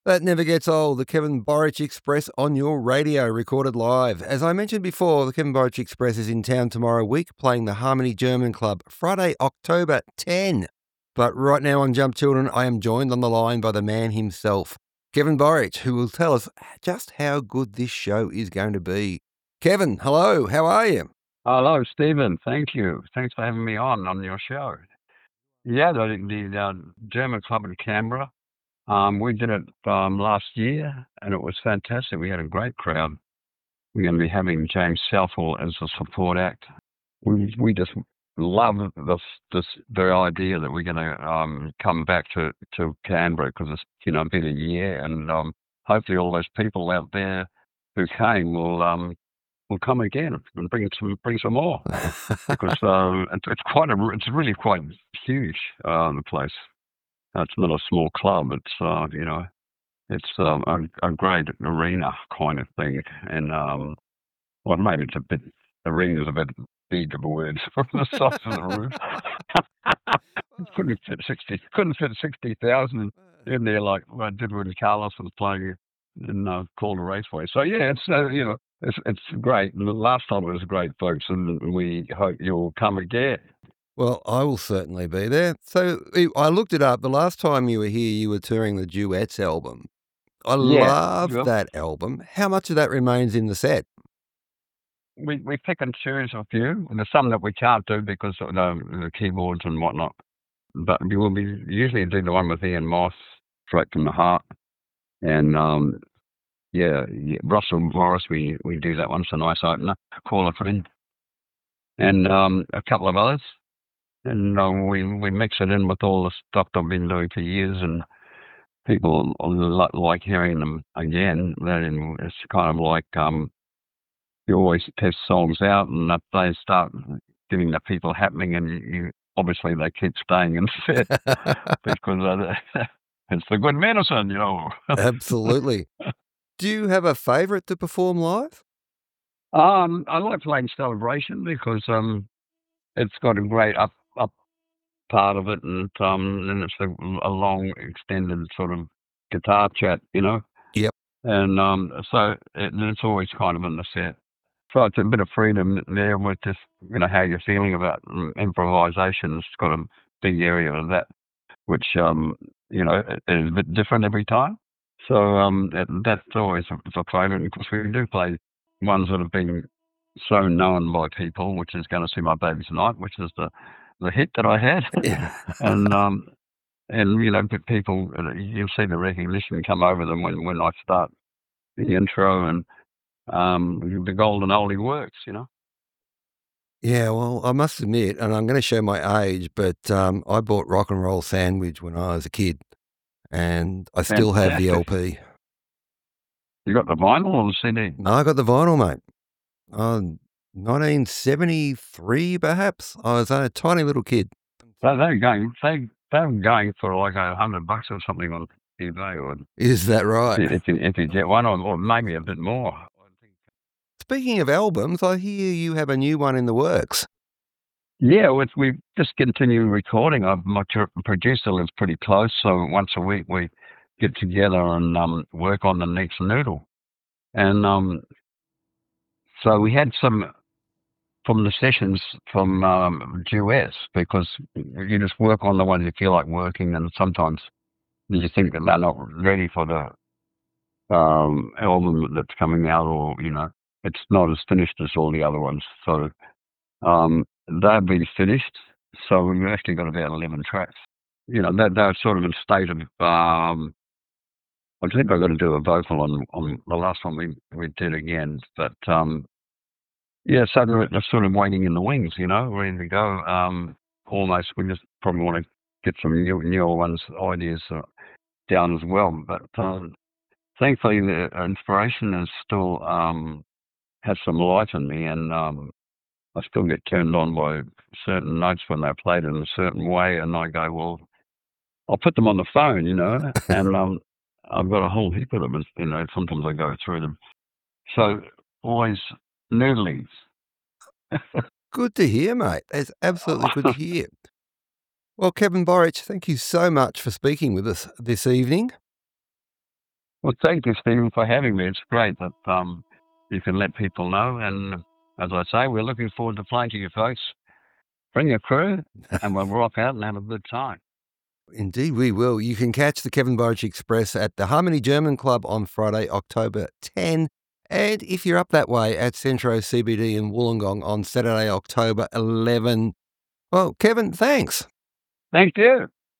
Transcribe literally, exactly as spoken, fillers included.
That never gets old. The Kevin Borich Express on your radio, recorded live. As I mentioned before, the Kevin Borich Express is in town tomorrow week, playing the Harmony German Club, Friday, October tenth. But right now on Jump Children, I am joined on the line by the man himself, Kevin Borich, who will tell us just how good this show is going to be. Kevin, hello, how are you? Hello, Stephen. Thank you. Thanks for having me on on your show. Yeah, the, the uh, German Club in Canberra. Um, we did it um, last year, and it was fantastic. We had a great crowd. We're going to be having James Southall as a support act. We we just love this this the idea that we're going to um, come back to to Canberra because it's you know been a year, and um, hopefully all those people out there who came will um, will come again and bring some bring some more because um, it's, it's quite a it's really quite huge uh, the place. Uh, it's not a small club. It's uh, you know it's um, a, a great arena kind of thing, and um, well maybe it's a bit arena's a bit big of a word from the size of the roof. couldn't fit sixty couldn't fit sixty thousand in there like I did when Carlos was playing in uh, Calder Raceway. So yeah, it's uh, you know. It's, it's great. The last time it was great, folks, and we hope you'll come again. Well, I will certainly be there. So I looked it up. The last time you were here, you were touring the Duets album. I Yeah, love yep. that album. How much of that remains in the set? We we pick and choose a few, and there's some that we can't do because of the, the keyboards and whatnot. But we will be usually do the one with Ian Moss, straight from the heart, and um, yeah, yeah, Russell Morris. We we do that one. It's a nice opener. Call a friend, and um, a couple of others, and um, we we mix it in with all the stuff I've been doing for years, and people li- like hearing them again. Then it's kind of like um, you always test songs out, and if they start giving the people happening, and you, you obviously they keep staying in set because uh, it's the good medicine, you know. Absolutely. Do you have a favourite to perform live? um, I like playing Celebration because um, it's got a great up up part of it, and um, and it's a, a long extended sort of guitar chat, you know. Yep. And um, so it, it's always kind of in the set. So it's a bit of freedom there with just, you know, how you're feeling about mm, improvisation. It's got a big area of that, which, um, you know, is a bit different every time. So um, that, that's always a, a favourite. Of course, we do play ones that have been so known by people, which is Going to See My Baby Tonight, which is the, the hit that I had. and um, and you know, people, you'll see the recognition come over them when, when I start the intro, and um, the golden oldie works, you know. Yeah, well, I must admit, and I'm going to show my age, but um, I bought Rock and Roll Sandwich when I was a kid, and I still have the L P. You got the vinyl or the C D? No, I got the vinyl, mate. Oh, nineteen seventy-three, perhaps. I was a tiny little kid. So they're going, they, they're going for like a hundred bucks or something on eBay, or Is that right? if you, if you get one, or, or maybe a bit more. Speaking of albums, I hear you have a new one in the works. Yeah, we we just continue recording. Uh, my tr- producer lives pretty close, so once a week we get together and um, work on the next noodle. And um, so we had some from the sessions from um, duets, because you just work on the ones you feel like working, and sometimes you think that they're not ready for the um, album that's coming out, or you know, it's not as finished as all the other ones. So um, they've been finished. So we've actually got about eleven tracks. You know, they're, they're sort of in state of. Um, I think I've got to do a vocal on on the last one we we did again, but um, yeah, so they're, they're sort of waiting in the wings, you know, ready to go. Um, almost, we just probably want to get some new, newer ones, ideas uh, down as well. But um, thankfully, the inspiration is still um, has some light in me, and um, I still get turned on by certain notes when they're played in a certain way, and I go, well, I'll put them on the phone, you know, and um, I've got a whole heap of them, and, you know, sometimes I go through them. So always noodlings. Good to hear, mate. That's absolutely good to hear. Well, Kevin Borich, thank you so much for speaking with us this evening. Well, thank you, Stephen, for having me. It's great that um, you can let people know. And as I say, we're looking forward to playing to you folks. Bring your crew, and we'll rock out and have a good time. Indeed, we will. You can catch the Kevin Borich Express at the Harmony German Club on Friday, October tenth. And if you're up that way, at Centro C B D in Wollongong on Saturday, October eleventh. Well, Kevin, thanks. Thank you.